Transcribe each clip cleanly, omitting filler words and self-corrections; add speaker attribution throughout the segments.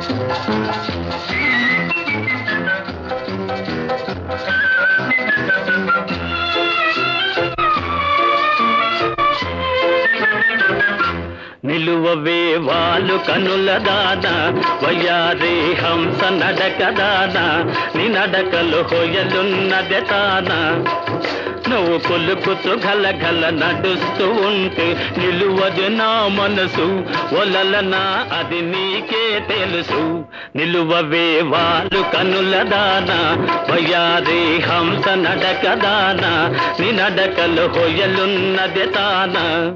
Speaker 1: నిలువవే వాలు కనుల దాన వయ్యారి హంస నడక దాన నీ నడకలు హొయలున్నదే తాన నువ్వు కొలుకుతూ గలగల నడుస్తూ ఉంటే నిలువదు నా మనసు ఒలలనా అది నీకే తెలుసు నిలువవే వాలు కనుల దాన వయ్యారి హంస నడక దాన నీ నడకలు హొయలున్నదే తాన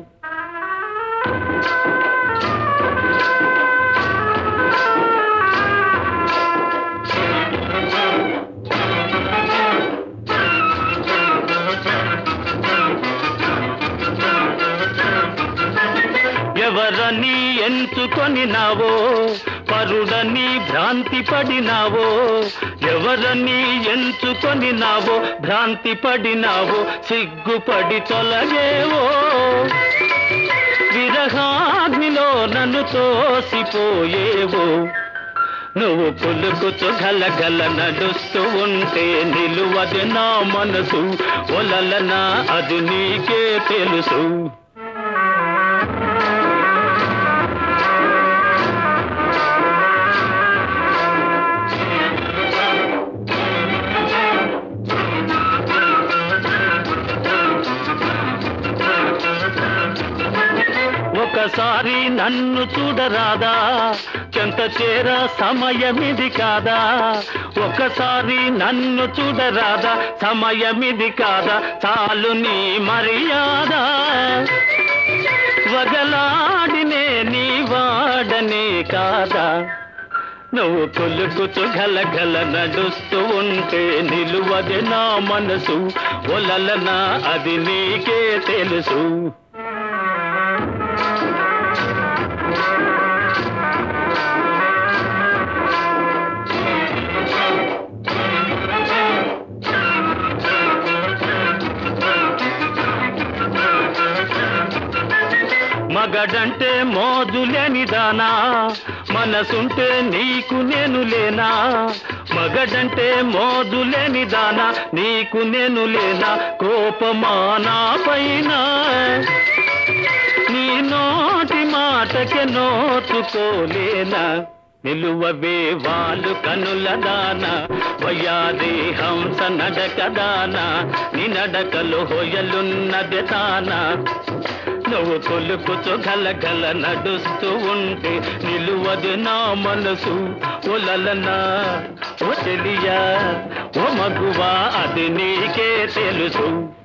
Speaker 1: ఎవరని ఎంచుకొనినావో పరుడని భ్రాంతి పడినావో ఎవరని ఎంచుకొనినావో భ్రాంతి పడినావో సిగ్గుపడి తొలగేవో విరహాగ్నిలో నన్ను తోసిపోయేవో నువ్వు పులుకుతూ గలగల నడుస్తూ ఉంటే నిలువది నా మనసు ఒలలనా అది నీకే తెలుసు ఒకసారి నన్ను చూడరాదా చెంత చేర సమయమిది కాదా ఒకసారి నన్ను చూడరాదా సమయమిది కాదా చాలు నీ మర్యాద వగలాడినే నీ వాడనే కాదా నువ్వు కొలుకుతూ గలగల నడుస్తూ ఉంటే నిలువది నా మనసు ఒలలనా అది నీకే తెలుసు మగడంటే మోజులేని దానా మనసుంటే నీకు నేను లేనా మగడంటే మోజులేని దానా నీకు నేను లేనా కోపమానా పైన నీ నోటి మాటకే నోచుకోలేనా నిలువవే వాలు కనుల దాన వయ్యారి హంస నడక దాన నీ నడకలు హొయలున్నదే తాన నువ్వు కొలుకుతూ గలగల నడుస్తూ ఉంటే నిలువదు నా మనసు ఒలలనా ఓ చెలియా ఓ మగువా అది నీకే తెలుసు